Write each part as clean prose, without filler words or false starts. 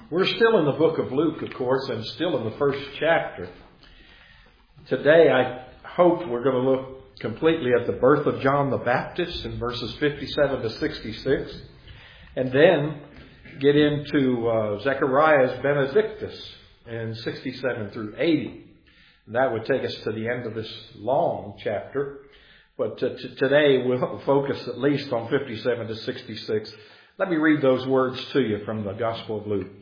We're still in the book of Luke, of course, and still in the first chapter. Today, I hope we're going to look completely at the birth of John the Baptist in verses 57 to 66, and then get into Zechariah's Benedictus in 67 through 80. And that would take us to the end of this long chapter. But today we'll focus at least on 57 to 66. Let me read those words to you from the Gospel of Luke.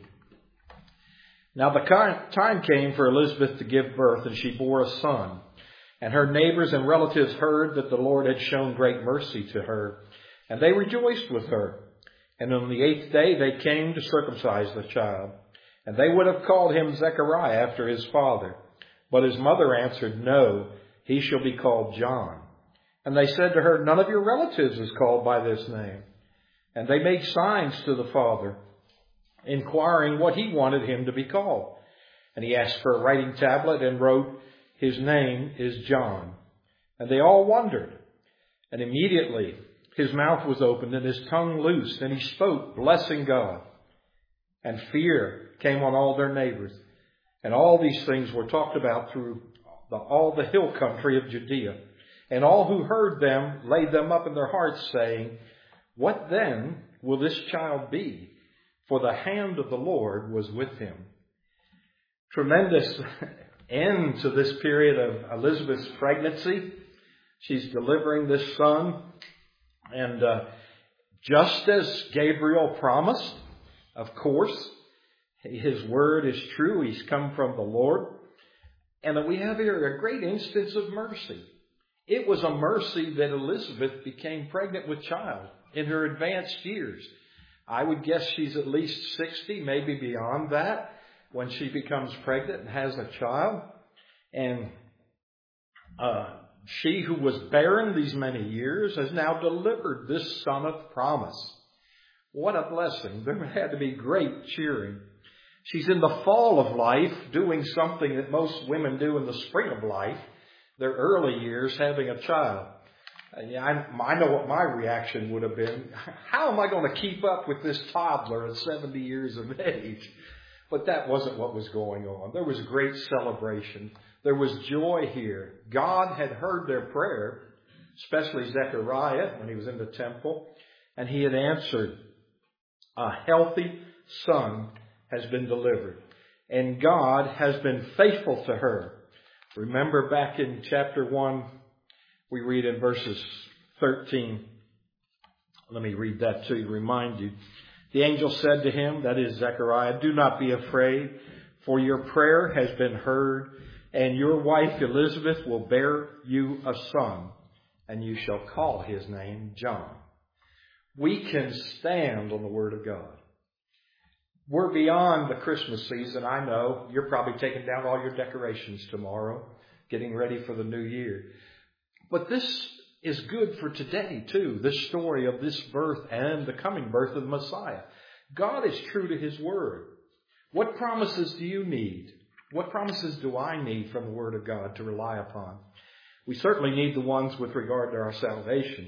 Now the time came for Elizabeth to give birth, and she bore a son. And her neighbors and relatives heard that the Lord had shown great mercy to her, and they rejoiced with her. And on the 8th day they came to circumcise the child. And they would have called him Zechariah after his father. But his mother answered, "No, he shall be called John." And they said to her, "None of your relatives is called by this name." And they made signs to the father, inquiring what he wanted him to be called. And he asked for a writing tablet and wrote, "His name is John." And they all wondered. And immediately his mouth was opened and his tongue loosed, and he spoke, blessing God. And fear came on all their neighbors. And all these things were talked about through all the hill country of Judea. And all who heard them laid them up in their hearts, saying, "What then will this child be? For the hand of the Lord was with him." Tremendous end to this period of Elizabeth's pregnancy. She's delivering this son. And just as Gabriel promised, of course, his word is true. He's come from the Lord. And we have here a great instance of mercy. It was a mercy that Elizabeth became pregnant with child in her advanced years. I would guess she's at least 60, maybe beyond that, when she becomes pregnant and has a child. And she who was barren these many years has now delivered this son of promise. What a blessing. There had to be great cheering. She's in the fall of life, doing something that most women do in the spring of life, their early years, having a child. I know what my reaction would have been. How am I going to keep up with this toddler at 70 years of age? But that wasn't what was going on. There was great celebration. There was joy here. God had heard their prayer, especially Zechariah when he was in the temple, and he had answered. A healthy son has been delivered, and God has been faithful to her. Remember back in chapter 1, we read in verses 13. Let me read that to you, remind you. The angel said to him, that is Zechariah, "Do not be afraid, for your prayer has been heard, and your wife Elizabeth will bear you a son, and you shall call his name John." We can stand on the Word of God. We're beyond the Christmas season. I know you're probably taking down all your decorations tomorrow, getting ready for the new year. But this is good for today, too. This story of this birth and the coming birth of the Messiah. God is true to his word. What promises do you need? What promises do I need from the Word of God to rely upon? We certainly need the ones with regard to our salvation.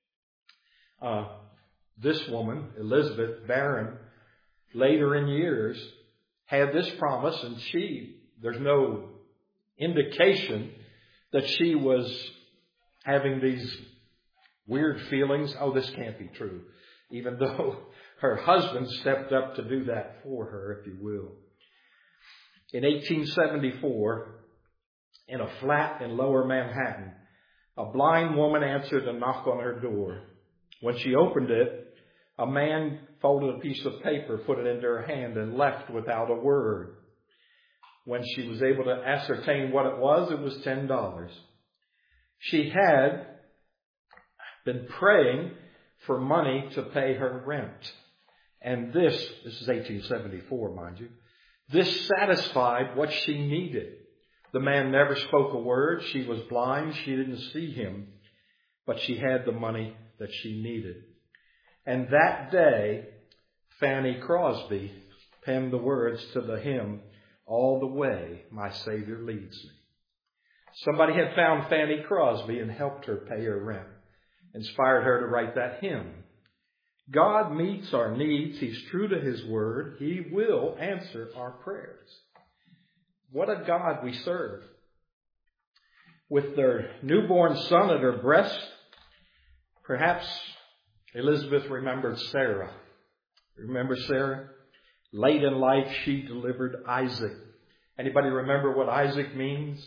This woman, Elizabeth, barren, later in years, had this promise, and there's no indication that she was having these weird feelings. Oh, this can't be true. Even though her husband stepped up to do that for her, if you will. In 1874, in a flat in Lower Manhattan, a blind woman answered a knock on her door. When she opened it, a man folded a piece of paper, put it into her hand, and left without a word. When she was able to ascertain what it was $10. She had been praying for money to pay her rent. And this is 1874, mind you, this satisfied what she needed. The man never spoke a word. She was blind. She didn't see him. But she had the money that she needed. And that day, Fanny Crosby penned the words to the hymn, "All the Way My Savior Leads Me." Somebody had found Fanny Crosby and helped her pay her rent, inspired her to write that hymn. God meets our needs. He's true to His word. He will answer our prayers. What a God we serve. With their newborn son at her breast, perhaps Elizabeth remembered Sarah. Remember Sarah? Late in life, she delivered Isaac. Anybody remember what Isaac means?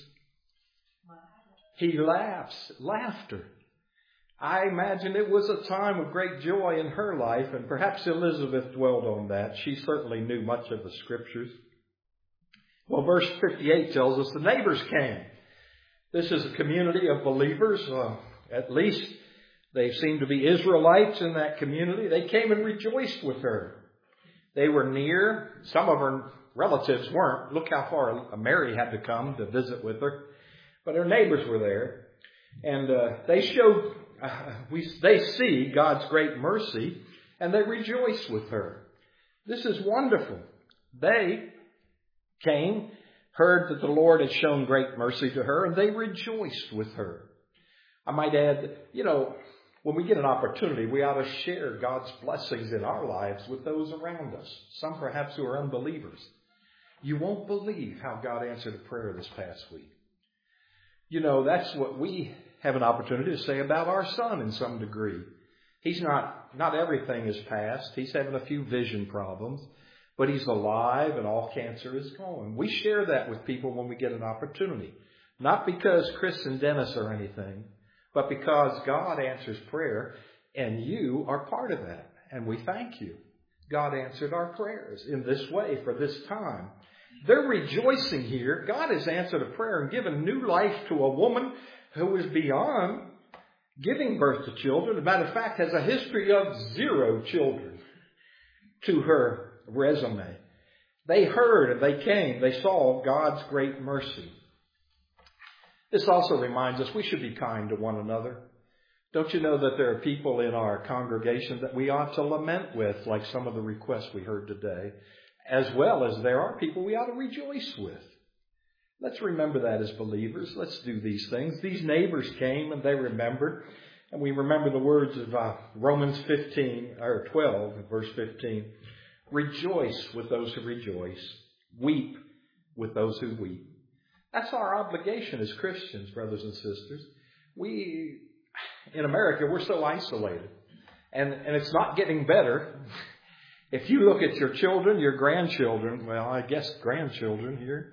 He laughs. Laughter. I imagine it was a time of great joy in her life, and perhaps Elizabeth dwelled on that. She certainly knew much of the Scriptures. Well, verse 58 tells us the neighbors came. This is a community of believers. At least they seem to be Israelites in that community. They came and rejoiced with her. They were near. Some of her relatives weren't. Look how far Mary had to come to visit with her. But her neighbors were there. And they see God's great mercy, and they rejoice with her. This is wonderful. They came, heard that the Lord had shown great mercy to her, and they rejoiced with her. I might add, when we get an opportunity, we ought to share God's blessings in our lives with those around us, some perhaps who are unbelievers. You won't believe how God answered a prayer this past week. That's what we have an opportunity to say about our son in some degree. He's not everything is past. He's having a few vision problems, but he's alive and all cancer is gone. We share that with people when we get an opportunity. Not because Chris and Dennis are anything, but because God answers prayer and you are part of that. And we thank you. God answered our prayers in this way for this time. They're rejoicing here. God has answered a prayer and given new life to a woman who is beyond giving birth to children. As a matter of fact, has a history of 0 children to her resume. They heard and they came. They saw God's great mercy. This also reminds us we should be kind to one another. Don't you know that there are people in our congregation that we ought to lament with, like some of the requests we heard today, as well as there are people we ought to rejoice with. Let's remember that as believers. Let's do these things. These neighbors came and they remembered. And we remember the words of Romans 12, verse 15. Rejoice with those who rejoice. Weep with those who weep. That's our obligation as Christians, brothers and sisters. In America, we're so isolated. And it's not getting better. If you look at your children, your grandchildren, well, I guess grandchildren here,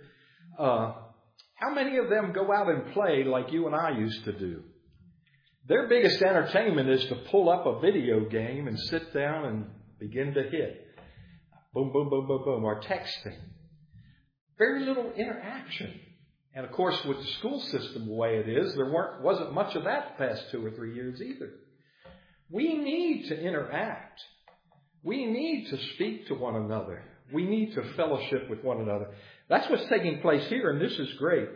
how many of them go out and play like you and I used to do? Their biggest entertainment is to pull up a video game and sit down and begin to hit. Boom, boom, boom, boom, boom, or texting. Very little interaction. And of course, with the school system the way it is, there wasn't much of that the past 2 or 3 years either. We need to interact. We need to speak to one another. We need to fellowship with one another. That's what's taking place here, and this is great.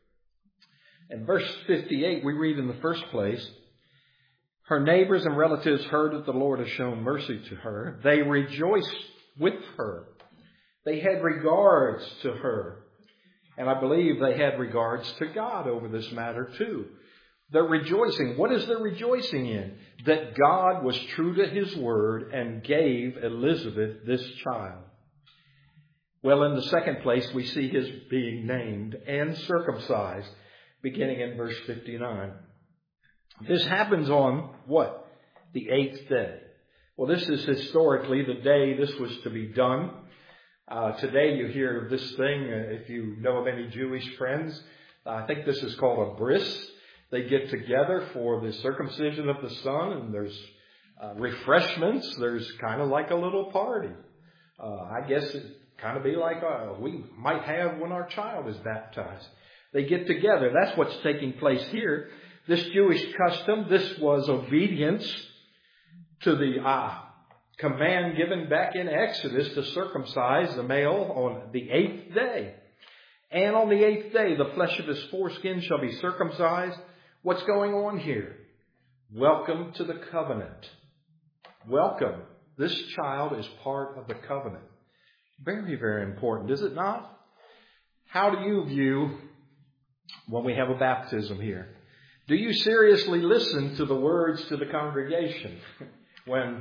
In verse 58, we read in the first place, her neighbors and relatives heard that the Lord has shown mercy to her. They rejoiced with her. They had regards to her. And I believe they had regards to God over this matter too. They're rejoicing. What is their rejoicing in? That God was true to His word and gave Elizabeth this child. Well, in the second place, we see His being named and circumcised, beginning in verse 59. This happens on what? The 8th day. Well, this is historically the day this was to be done. Today you hear of this thing, if you know of any Jewish friends, I think this is called a bris. They get together for the circumcision of the son, and there's refreshments. There's kind of like a little party. I guess it kind of be like we might have when our child is baptized. They get together. That's what's taking place here. This Jewish custom, this was obedience to the command given back in Exodus to circumcise the male on the 8th day. And on the 8th day, the flesh of his foreskin shall be circumcised. What's going on here? Welcome to the covenant. Welcome. This child is part of the covenant. Very, very important, is it not? How do you view when we have a baptism here? Do you seriously listen to the words to the congregation when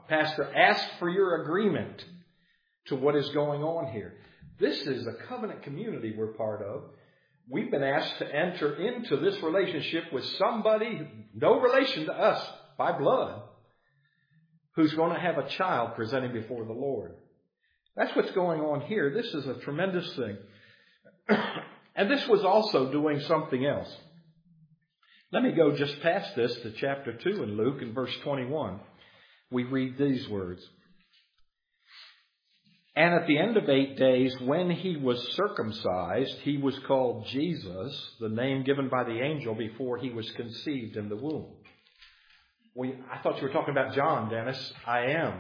Pastor, ask for your agreement to what is going on here. This is a covenant community we're part of. We've been asked to enter into this relationship with somebody, no relation to us by blood, who's going to have a child presenting before the Lord. That's what's going on here. This is a tremendous thing. And this was also doing something else. Let me go just past this to chapter 2 in Luke in verse 21. We read these words. And at the end of 8 days, when he was circumcised, he was called Jesus, the name given by the angel before he was conceived in the womb. I thought you were talking about John, Dennis. I am.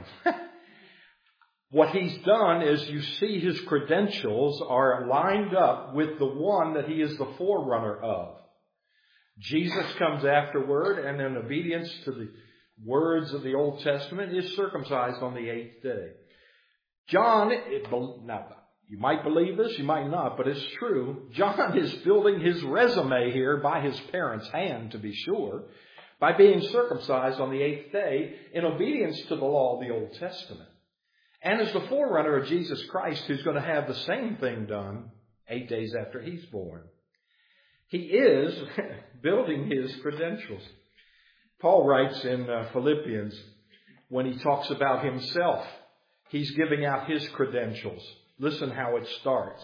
What he's done is you see his credentials are lined up with the one that he is the forerunner of. Jesus comes afterward, and in obedience to the words of the Old Testament, is circumcised on the 8th day. John, now, you might believe this, you might not, but it's true. John is building his resume here by his parents' hand, to be sure, by being circumcised on the 8th day in obedience to the law of the Old Testament. And as the forerunner of Jesus Christ, who's going to have the same thing done 8 days after he's born. He is building his credentials. Paul writes in Philippians, when he talks about himself, he's giving out his credentials. Listen how it starts.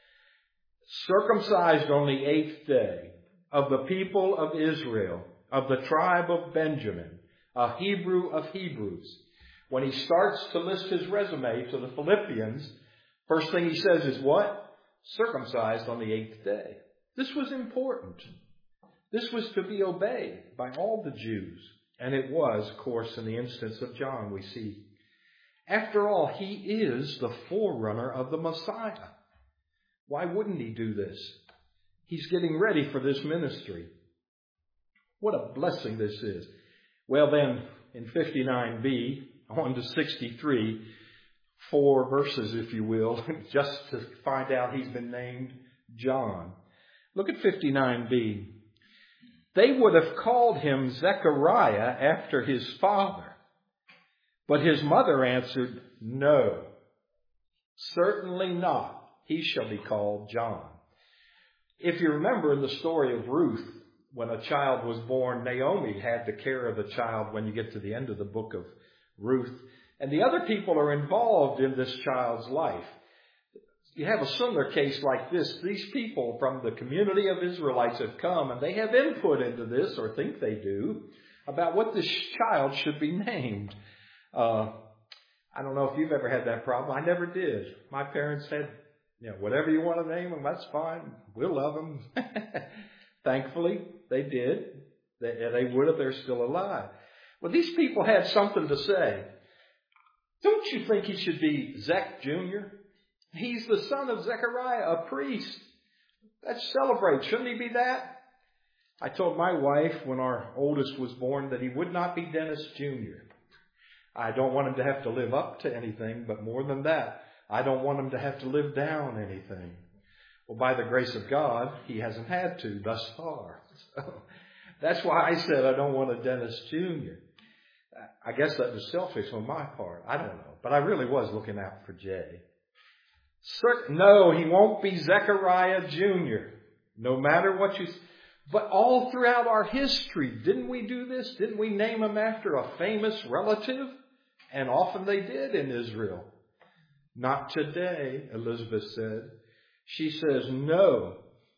Circumcised on the 8th day, of the people of Israel, of the tribe of Benjamin, a Hebrew of Hebrews. When he starts to list his resume to the Philippians, first thing he says is what? Circumcised on the 8th day. This was important. This was to be obeyed by all the Jews. And it was, of course, in the instance of John, we see. After all, he is the forerunner of the Messiah. Why wouldn't he do this? He's getting ready for this ministry. What a blessing this is. Well then, in 59b, on to 63, 4 verses, if you will, just to find out he's been named John. Look at 59b. They would have called him Zechariah after his father. But his mother answered, no, certainly not. He shall be called John. If you remember in the story of Ruth, when a child was born, Naomi had the care of the child when you get to the end of the book of Ruth. And the other people are involved in this child's life. You have a similar case like this. These people from the community of Israelites have come and they have input into this, or think they do, about what this child should be named. I don't know if you've ever had that problem. I never did. My parents said, whatever you want to name them, that's fine. We'll love them. Thankfully, they did. They would if they're still alive. Well, these people had something to say. Don't you think he should be Zech Jr.? He's the son of Zechariah, a priest. Let's celebrate. Shouldn't he be that? I told my wife when our oldest was born that he would not be Dennis Jr. I don't want him to have to live up to anything, but more than that, I don't want him to have to live down anything. Well, by the grace of God, he hasn't had to thus far. So that's why I said I don't want a Dennis Jr. I guess that was selfish on my part. I don't know. But I really was looking out for Jay. No, he won't be Zechariah Jr. No matter what you... But all throughout our history, didn't we do this? Didn't we name him after a famous relative? And often they did in Israel. Not today, Elizabeth said. She says, no,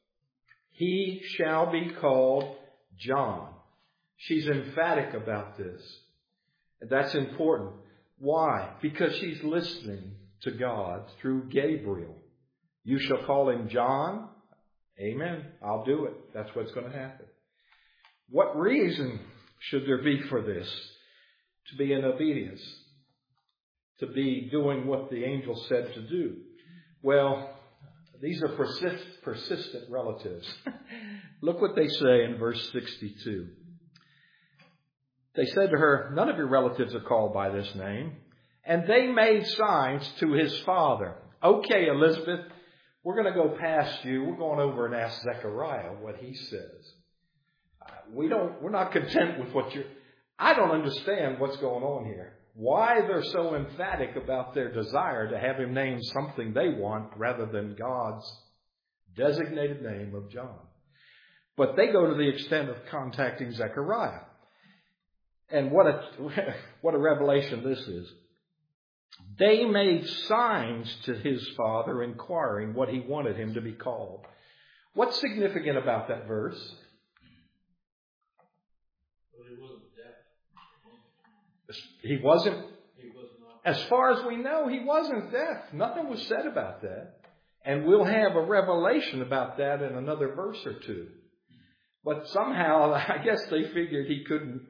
he shall be called John. She's emphatic about this. That's important. Why? Because she's listening to God through Gabriel. You shall call him John. Amen. I'll do it. That's what's going to happen. What reason should there be for this? To be in obedience. To be doing what the angel said to do. Well, these are persistent relatives. Look what they say in verse 62. They said to her, none of your relatives are called by this name. And they made signs to his father. Okay, Elizabeth, we're going to go past you. We're going over and ask Zechariah what he says. We're not content with I don't understand what's going on here. why they're so emphatic about their desire to have him name something they want rather than God's designated name of John. But they go to the extent of contacting Zechariah. And what a revelation this is. They made signs to his father inquiring what he wanted him to be called. What's significant about that verse? Well, he wasn't deaf. He wasn't. He was not. As far as we know, he wasn't deaf. Nothing was said about that. And we'll have a revelation about that in another verse or two. But somehow, I guess they figured he couldn't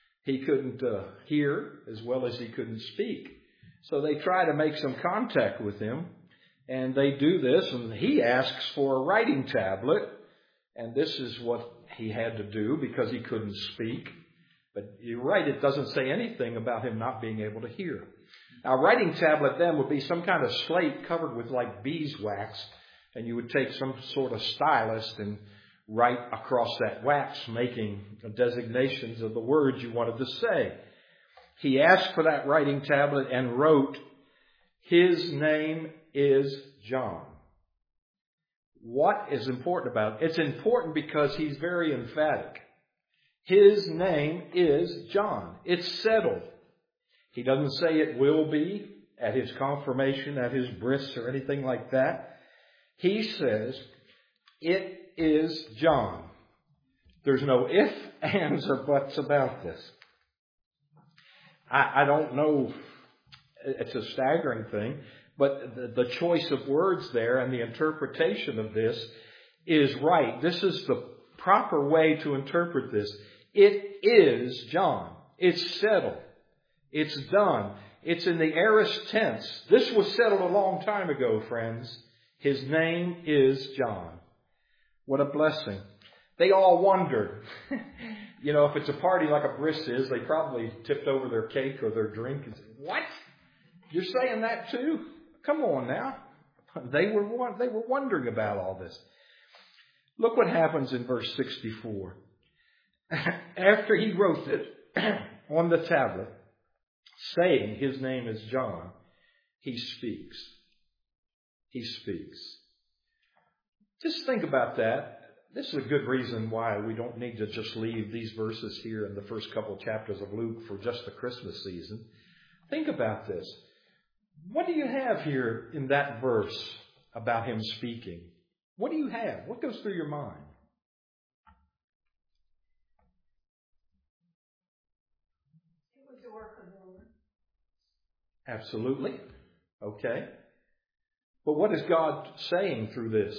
hear as well as he couldn't speak. So they try to make some contact with him. And they do this, and he asks for a writing tablet. And this is what he had to do because he couldn't speak. But you're right, it doesn't say anything about him not being able to hear. Now, a writing tablet then would be some kind of slate covered with like beeswax. And you would take some sort of stylus and write across that wax, making designations of the words you wanted to say. He asked for that writing tablet and wrote, "His name is John." What is important about it? It's important because he's very emphatic. His name is John. It's settled. He doesn't say it will be at his confirmation, at his bris, or anything like that. He says, it is John. There's no ifs, ands, or buts about this. I don't know. It's a staggering thing. But the choice of words there and the interpretation of this is right. This is the proper way to interpret this. It is John. It's settled. It's done. It's in the aorist tense. This was settled a long time ago, friends. His name is John. What a blessing. They all wondered. If it's a party like a bris is, they probably tipped over their cake or their drink and said, "What? You're saying that too? Come on now." They were wondering about all this. Look what happens in verse 64. After he wrote it on the tablet, saying his name is John, he speaks. He speaks. Just think about that. This is a good reason why we don't need to just leave these verses here in the first couple chapters of Luke for just the Christmas season. Think about this. What do you have here in that verse about him speaking? What do you have? What goes through your mind? It was the work of the Lord. Absolutely. Okay. But what is God saying through this?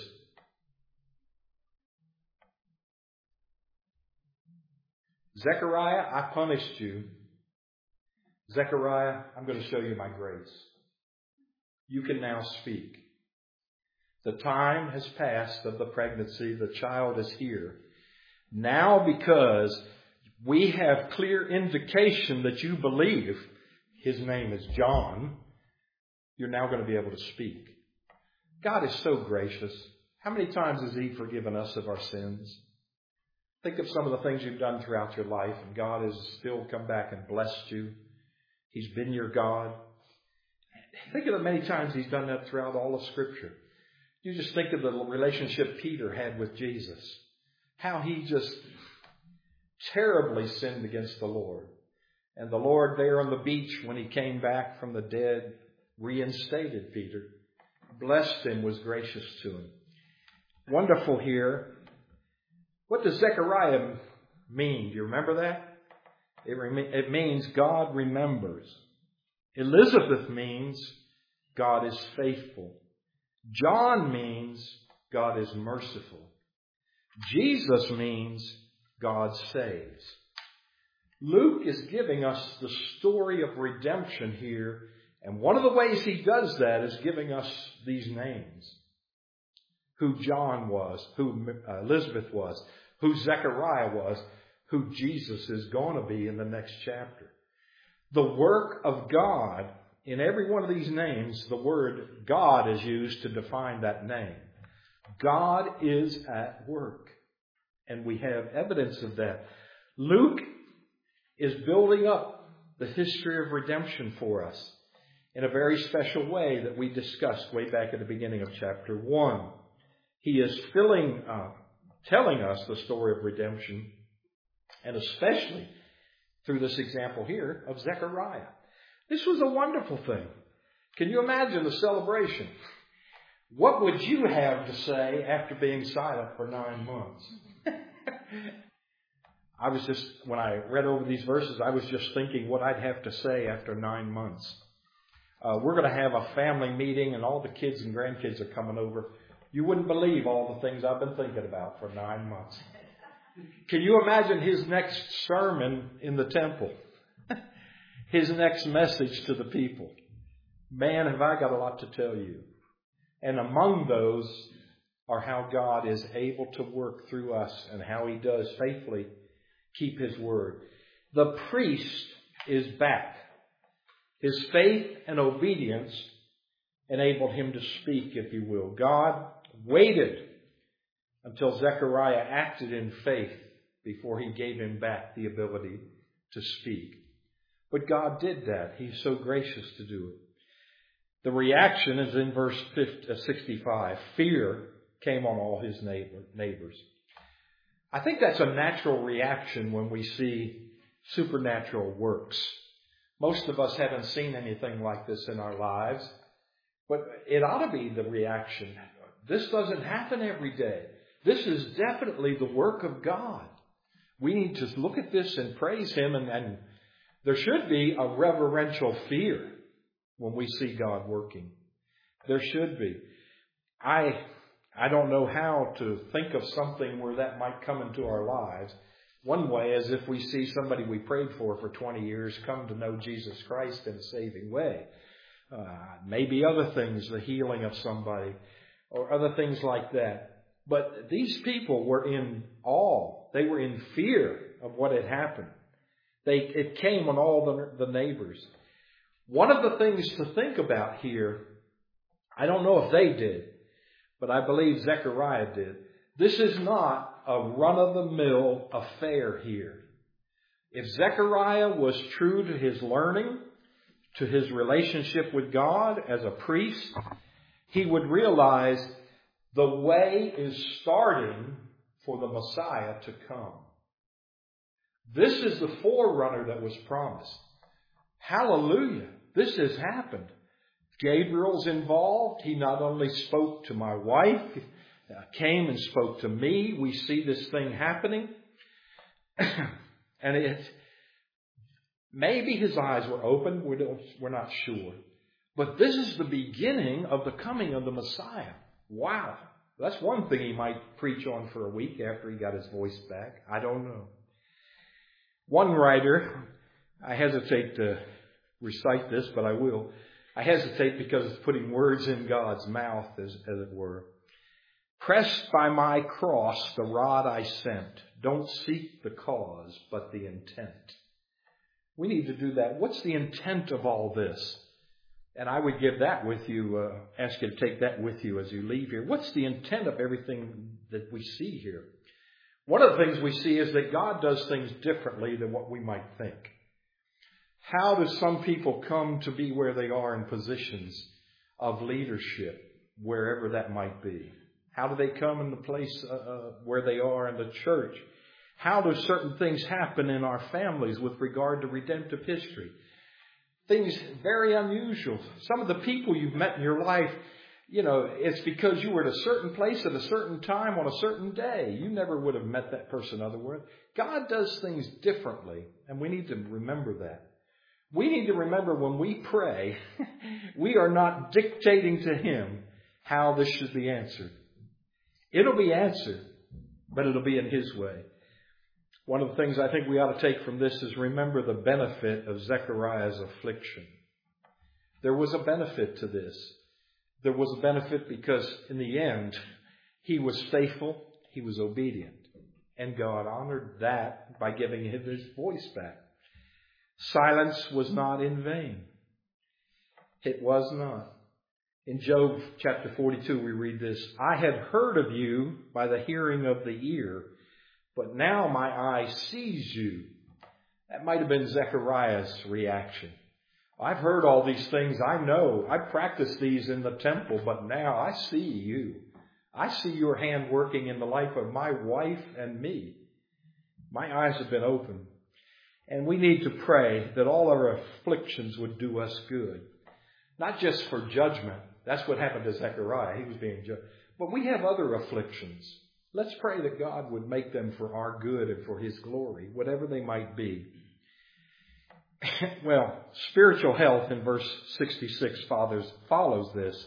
Zechariah, I punished you. Zechariah, I'm going to show you my grace. You can now speak. The time has passed of the pregnancy. The child is here. Now, because we have clear indication that you believe his name is John, you're now going to be able to speak. God is so gracious. How many times has he forgiven us of our sins? Think of some of the things you've done throughout your life, and God has still come back and blessed you. He's been your God. Think of the many times he's done that throughout all of Scripture. You just think of the relationship Peter had with Jesus. How he just terribly sinned against the Lord. And the Lord there on the beach when he came back from the dead reinstated Peter. Blessed him, was gracious to him. Wonderful here. What does Zechariah mean? Do you remember that? It means God remembers. Elizabeth means God is faithful. John means God is merciful. Jesus means God saves. Luke is giving us the story of redemption here. And one of the ways he does that is giving us these names. Who John was, who Elizabeth was, who Zechariah was, who Jesus is going to be in the next chapter. The work of God, in every one of these names, the word God is used to define that name. God is at work. And we have evidence of that. Luke is building up the history of redemption for us in a very special way that we discussed way back at the beginning of chapter 1. He is telling us the story of redemption, and especially through this example here of Zechariah. This was a wonderful thing. Can you imagine the celebration? What would you have to say after being silent for 9 months? When I read over these verses, I was just thinking what I'd have to say after 9 months. We're going to have a family meeting and all the kids and grandkids are coming over. You wouldn't believe all the things I've been thinking about for 9 months. Can you imagine his next sermon in the temple? His next message to the people? Man, have I got a lot to tell you. And among those are how God is able to work through us and how He does faithfully keep His word. The priest is back. His faith and obedience enabled him to speak, if you will. God waited until Zechariah acted in faith before He gave him back the ability to speak. But God did that. He's so gracious to do it. The reaction is in verse 65. Fear came on all his neighbors. I think that's a natural reaction when we see supernatural works. Most of us haven't seen anything like this in our lives, but it ought to be the reaction. This doesn't happen every day. This is definitely the work of God. We need to look at this and praise Him, and there should be a reverential fear when we see God working. There should be. I don't know how to think of something where that might come into our lives. One way is if we see somebody we prayed for 20 years come to know Jesus Christ in a saving way. Maybe other things, the healing of somebody or other things like that. But these people were in awe. They were in fear of what had happened. It came on all the neighbors. One of the things to think about here, I don't know if they did, but I believe Zechariah did. This is not a run-of-the-mill affair here. If Zechariah was true to his learning, to his relationship with God as a priest, he would realize the way is starting for the Messiah to come. This is the forerunner that was promised. Hallelujah. This has happened. Gabriel's involved. He not only spoke to my wife, came and spoke to me. We see this thing happening. And maybe his eyes were open. We're not sure. But this is the beginning of the coming of the Messiah. Wow. That's one thing he might preach on for a week after he got his voice back. I don't know. One writer, I hesitate to recite this, but I will. I hesitate because it's putting words in God's mouth, as it were. Pressed by my cross, the rod I sent. Don't seek the cause, but the intent. We need to do that. What's the intent of all this? And I would give that with you, ask you to take that with you as you leave here. What's the intent of everything that we see here? One of the things we see is that God does things differently than what we might think. How do some people come to be where they are in positions of leadership, wherever that might be? How do they come in the place where they are in the church? How do certain things happen in our families with regard to redemptive history? Things very unusual. Some of the people you've met in your life, it's because you were at a certain place at a certain time on a certain day. You never would have met that person otherwise. God does things differently, and we need to remember that. We need to remember when we pray, we are not dictating to Him how this should be answered. It'll be answered, but it'll be in His way. One of the things I think we ought to take from this is remember the benefit of Zechariah's affliction. There was a benefit to this. There was a benefit because in the end, he was faithful, he was obedient. And God honored that by giving him his voice back. Silence was not in vain. It was not. In Job chapter 42, we read this, I had heard of you by the hearing of the ear, but now my eye sees you. That might have been Zechariah's reaction. I've heard all these things. I know. I practiced these in the temple, but now I see you. I see your hand working in the life of my wife and me. My eyes have been opened. And we need to pray that all our afflictions would do us good. Not just for judgment. That's what happened to Zechariah. He was being judged. But we have other afflictions. Let's pray that God would make them for our good and for His glory, whatever they might be. Well, spiritual health in verse 66 follows this.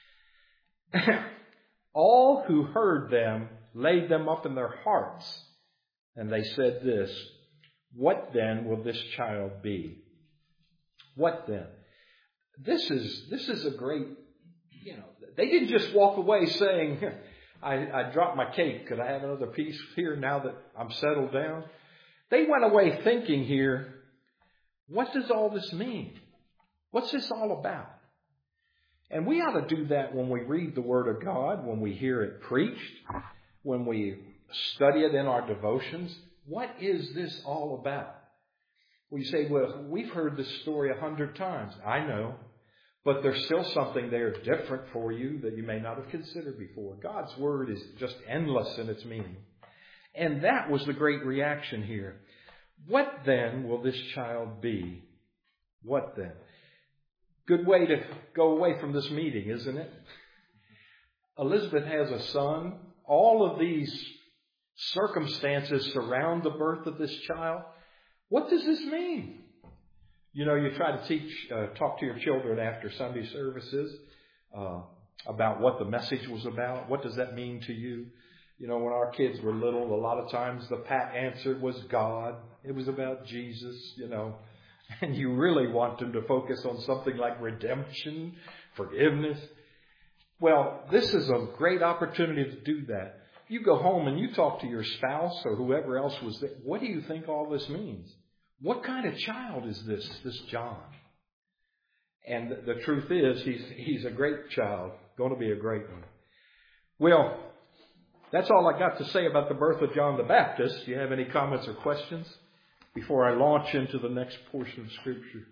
All who heard them laid them up in their hearts, and they said this, what then will this child be? What then? This is a great, they didn't just walk away saying, I dropped my cake. Could I have another piece here now that I'm settled down? They went away thinking here, what does all this mean? What's this all about? And we ought to do that when we read the Word of God, when we hear it preached, when we study it in our devotions. What is this all about? Well, you say, well, we've heard this story 100 times. I know. But there's still something there different for you that you may not have considered before. God's Word is just endless in its meaning. And that was the great reaction here. What then will this child be? What then? Good way to go away from this meeting, isn't it? Elizabeth has a son. All of these circumstances surround the birth of this child. What does this mean? You try to talk to your children after Sunday services about what the message was about. What does that mean to you? When our kids were little, a lot of times the pat answer was God. It was about Jesus, And you really want them to focus on something like redemption, forgiveness. Well, this is a great opportunity to do that. You go home and you talk to your spouse or whoever else was there. What do you think all this means? What kind of child is this John? And the truth is, he's a great child, going to be a great one. Well, that's all I got to say about the birth of John the Baptist. Do you have any comments or questions before I launch into the next portion of Scripture?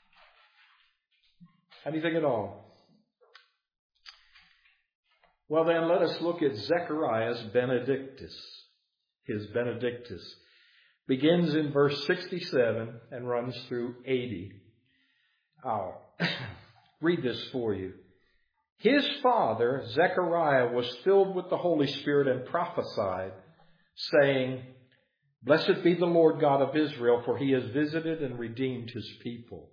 Anything at all? Well then, let us look at Zechariah's Benedictus. His Benedictus begins in verse 67 and runs through 80. I'll read this for you. His father, Zechariah, was filled with the Holy Spirit and prophesied, saying, Blessed be the Lord God of Israel, for He has visited and redeemed His people,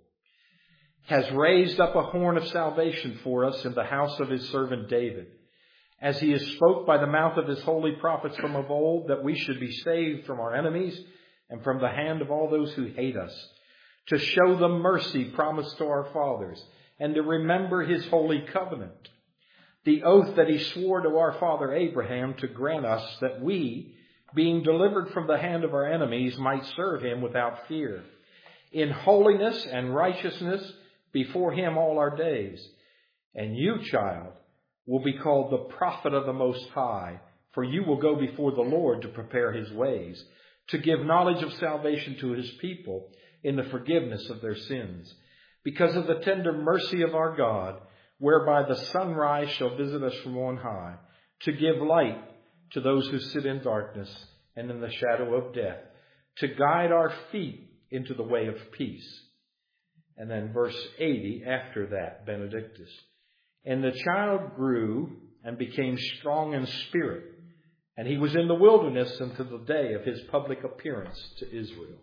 has raised up a horn of salvation for us in the house of His servant David, as He has spoke by the mouth of His holy prophets from of old, that we should be saved from our enemies and from the hand of all those who hate us, to show the mercy promised to our fathers, and to remember His holy covenant, the oath that He swore to our father Abraham to grant us that we, being delivered from the hand of our enemies, might serve Him without fear, in holiness and righteousness before Him all our days. And you, child, will be called the prophet of the Most High, for you will go before the Lord to prepare His ways, to give knowledge of salvation to His people in the forgiveness of their sins, because of the tender mercy of our God, whereby the sunrise shall visit us from on high, to give light to those who sit in darkness and in the shadow of death, to guide our feet into the way of peace. And then verse 80 after that, Benedictus. And the child grew and became strong in spirit, and he was in the wilderness until the day of his public appearance to Israel.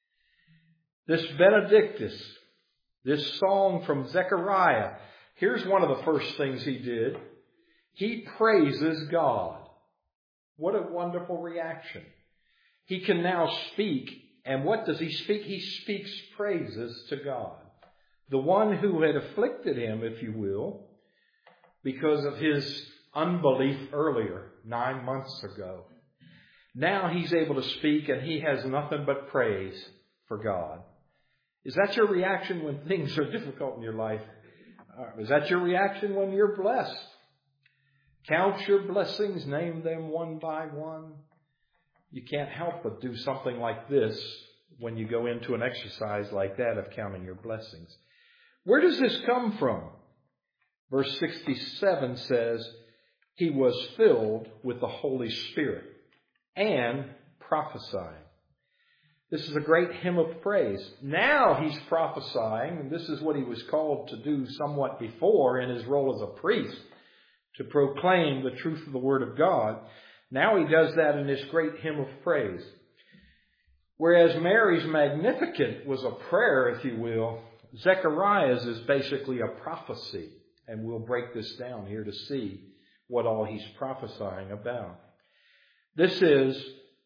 This Benedictus, this song from Zechariah, here's one of the first things he did. He praises God. What a wonderful reaction. He can now speak. And what does he speak? He speaks praises to God. The one who had afflicted him, if you will, because of his unbelief earlier, 9 months ago. Now he's able to speak, and he has nothing but praise for God. Is that your reaction when things are difficult in your life? Is that your reaction when you're blessed? Count your blessings, name them one by one. You can't help but do something like this when you go into an exercise like that of counting your blessings. Where does this come from? Verse 67 says, he was filled with the Holy Spirit and prophesying. This is a great hymn of praise. Now he's prophesying, and this is what he was called to do somewhat before in his role as a priest, to proclaim the truth of the Word of God. Now he does that in this great hymn of praise. Whereas Mary's Magnificat was a prayer, if you will, Zechariah's is basically a prophecy. And we'll break this down here to see what all he's prophesying about. This is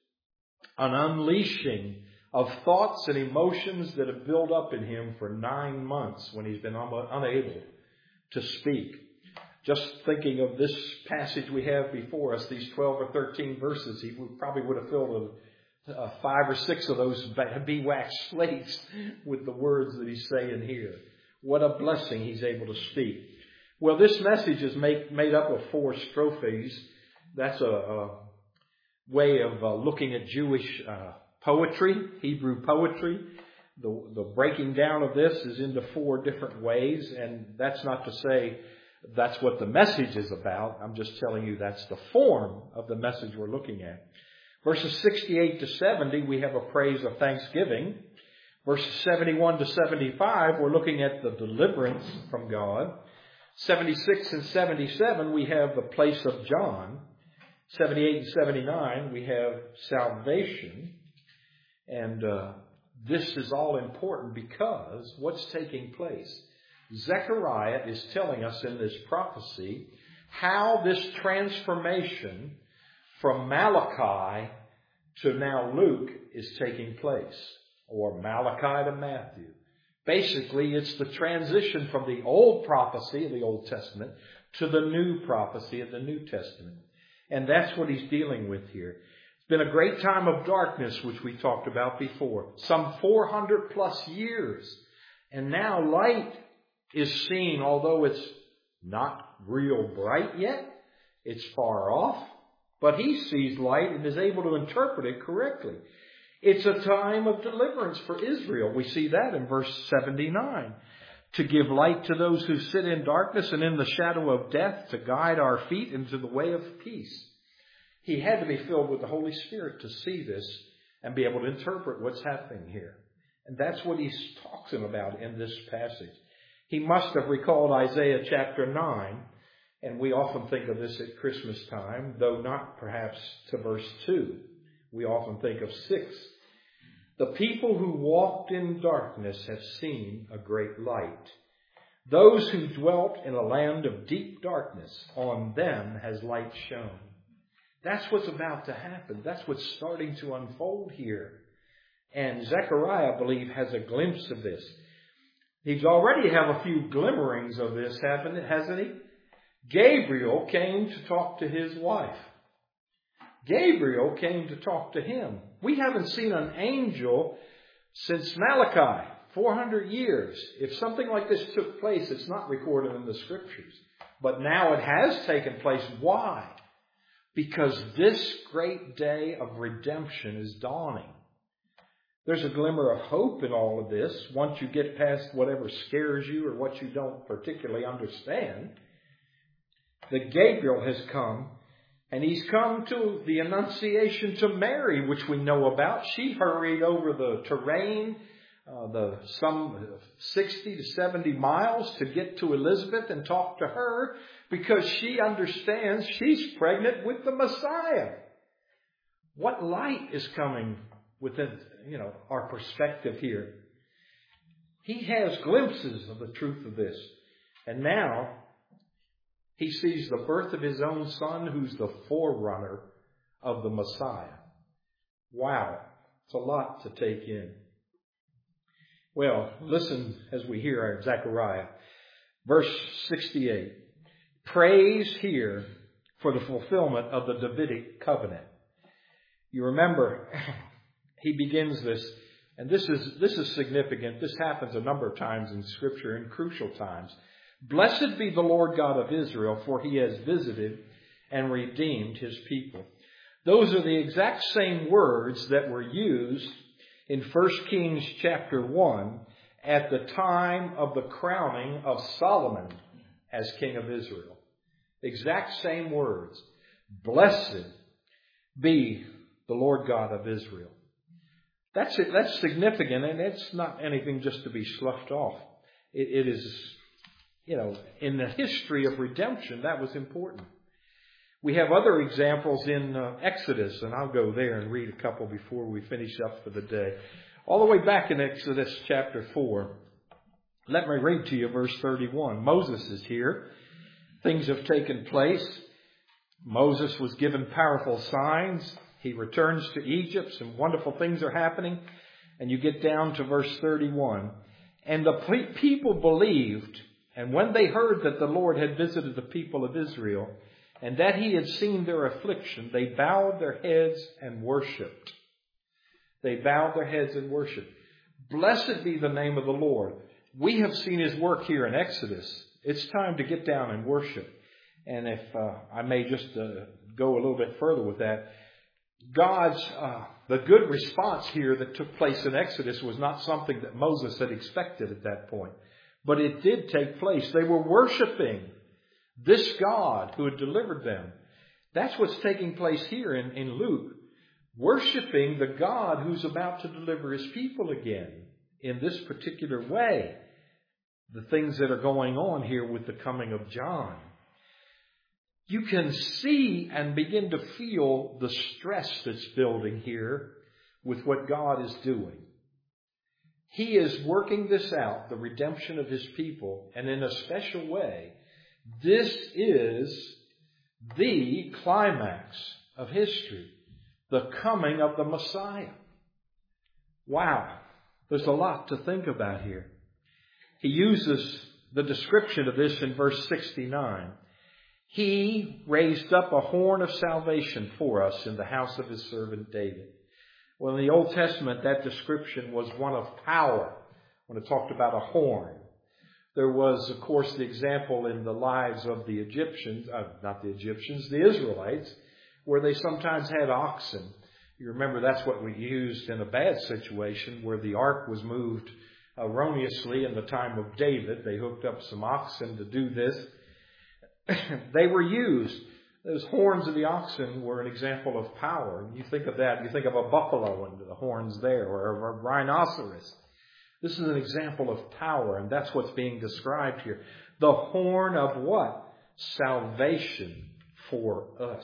an unleashing of thoughts and emotions that have built up in him for 9 months when he's been unable to speak. Just thinking of this passage we have before us, these 12 or 13 verses, he probably would have filled 5 or 6 of those bewaxed slates with the words that he's saying here. What a blessing he's able to speak. Well, this message is made up of 4 strophes. That's a way of looking at Jewish poetry, Hebrew poetry. The breaking down of this is into 4 different ways, and that's not to say that's what the message is about. I'm just telling you that's the form of the message we're looking at. Verses 68 to 70, we have a praise of thanksgiving. Verses 71 to 75, we're looking at the deliverance from God. 76 and 77, we have the place of John. 78 and 79, we have salvation. And this is all important because what's taking place? Zechariah is telling us in this prophecy how this transformation from Malachi to now Luke is taking place, or Malachi to Matthew. Basically, it's the transition from the old prophecy of the Old Testament to the new prophecy of the New Testament. And that's what he's dealing with here. It's been a great time of darkness, which we talked about before. Some 400 plus years. And now light is seen, although it's not real bright yet. It's far off. But he sees light and is able to interpret it correctly. It's a time of deliverance for Israel. We see that in verse 79. To give light to those who sit in darkness and in the shadow of death, to guide our feet into the way of peace. He had to be filled with the Holy Spirit to see this and be able to interpret what's happening here. And that's what he's talking about in this passage. He must have recalled Isaiah chapter 9, and we often think of this at Christmas time, though not perhaps to verse 2. We often think of 6. The people who walked in darkness have seen a great light. Those who dwelt in a land of deep darkness, on them has light shone. That's what's about to happen. That's what's starting to unfold here. And Zechariah, I believe, has a glimpse of this. He's already have a few glimmerings of this happening, hasn't he? Gabriel came to talk to his wife. Gabriel came to talk to him. We haven't seen an angel since Malachi, 400 years. If something like this took place, it's not recorded in the Scriptures. But now it has taken place. Why? Because this great day of redemption is dawning. There's a glimmer of hope in all of this once you get past whatever scares you or what you don't particularly understand. That Gabriel has come, and he's come to the Annunciation to Mary, which we know about. She hurried over the terrain, some 60 to 70 miles to get to Elizabeth and talk to her because she understands she's pregnant with the Messiah. What light is coming within, our perspective here? He has glimpses of the truth of this. And now he sees the birth of his own son, who's the forerunner of the Messiah. Wow. It's a lot to take in. Well, listen as we hear Zechariah. Verse 68. Praise here for the fulfillment of the Davidic covenant. You remember, he begins this, and this is significant. This happens a number of times in Scripture in crucial times. Blessed be the Lord God of Israel, for he has visited and redeemed his people. Those are the exact same words that were used in 1 Kings chapter 1 at the time of the crowning of Solomon as king of Israel. Exact same words. Blessed be the Lord God of Israel. That's it. That's significant, and it's not anything just to be sloughed off. It is, in the history of redemption, that was important. We have other examples in Exodus, and I'll go there and read a couple before we finish up for the day. All the way back in Exodus chapter 4, let me read to you verse 31. Moses is here. Things have taken place. Moses was given powerful signs. He returns to Egypt. Some wonderful things are happening. And you get down to verse 31. And the people believed, and when they heard that the Lord had visited the people of Israel, and that he had seen their affliction, they bowed their heads and worshipped. They bowed their heads and worshipped. Blessed be the name of the Lord. We have seen his work here in Exodus. It's time to get down and worship. And if I may just go a little bit further with that, the good response here that took place in Exodus was not something that Moses had expected at that point. But it did take place. They were worshiping this God who had delivered them. That's what's taking place here in Luke. Worshiping the God who's about to deliver his people again in this particular way. The things that are going on here with the coming of John. You can see and begin to feel the stress that's building here with what God is doing. He is working this out, the redemption of his people, and in a special way, this is the climax of history, the coming of the Messiah. Wow, there's a lot to think about here. He uses the description of this in verse 69. He raised up a horn of salvation for us in the house of his servant David. Well, in the Old Testament, that description was one of power when it talked about a horn. There was, of course, the example in the lives of the Egyptians, the Israelites, where they sometimes had oxen. You remember that's what we used in a bad situation where the ark was moved erroneously in the time of David. They hooked up some oxen to do this. They were used. Those horns of the oxen were an example of power. And you think of that, you think of a buffalo and the horns there, or a rhinoceros. This is an example of power, and that's what's being described here. The horn of what? Salvation for us.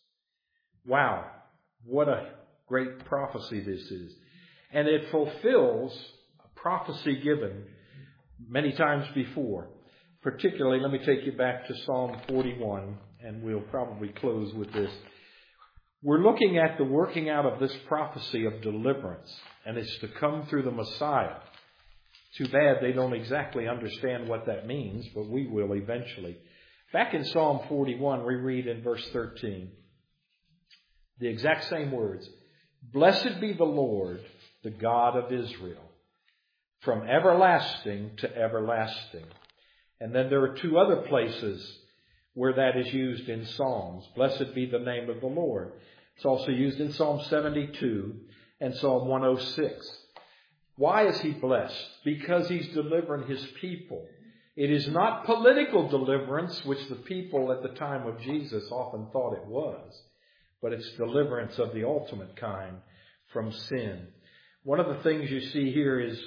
Wow, what a great prophecy this is. And it fulfills a prophecy given many times before. Particularly, let me take you back to Psalm 41, and we'll probably close with this. We're looking at the working out of this prophecy of deliverance, and it's to come through the Messiah. Too bad they don't exactly understand what that means, but we will eventually. Back in Psalm 41, we read in verse 13, the exact same words. Blessed be the Lord, the God of Israel, from everlasting to everlasting. And then there are two other places where that is used in Psalms. Blessed be the name of the Lord. It's also used in Psalm 72 and Psalm 106. Why is he blessed? Because he's delivering his people. It is not political deliverance, which the people at the time of Jesus often thought it was, but it's deliverance of the ultimate kind from sin. One of the things you see here is,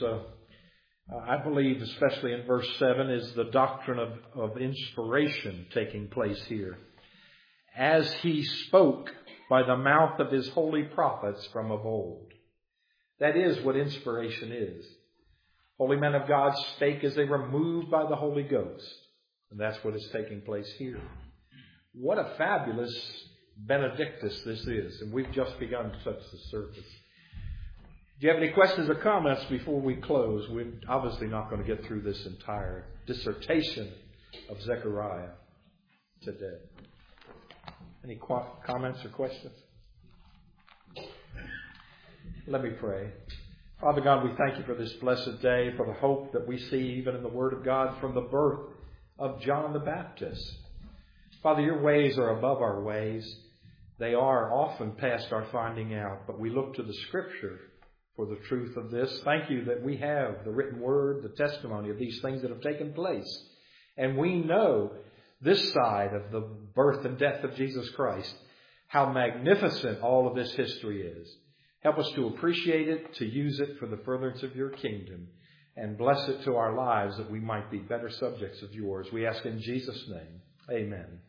I believe, especially in verse 7, is the doctrine of inspiration taking place here. As he spoke by the mouth of his holy prophets from of old. That is what inspiration is. Holy men of God spake as they were moved by the Holy Ghost. And that's what is taking place here. What a fabulous Benedictus this is. And we've just begun to touch the surface. Do you have any questions or comments before we close? We're obviously not going to get through this entire dissertation of Zechariah today. Any comments or questions? Let me pray. Father God, we thank you for this blessed day, for the hope that we see even in the Word of God from the birth of John the Baptist. Father, your ways are above our ways. They are often past our finding out, but we look to the Scripture for the truth of this. Thank you that we have the written word, the testimony of these things that have taken place. And we know this side of the birth and death of Jesus Christ, how magnificent all of this history is. Help us to appreciate it, to use it for the furtherance of your kingdom, and bless it to our lives that we might be better subjects of yours. We ask in Jesus' name. Amen.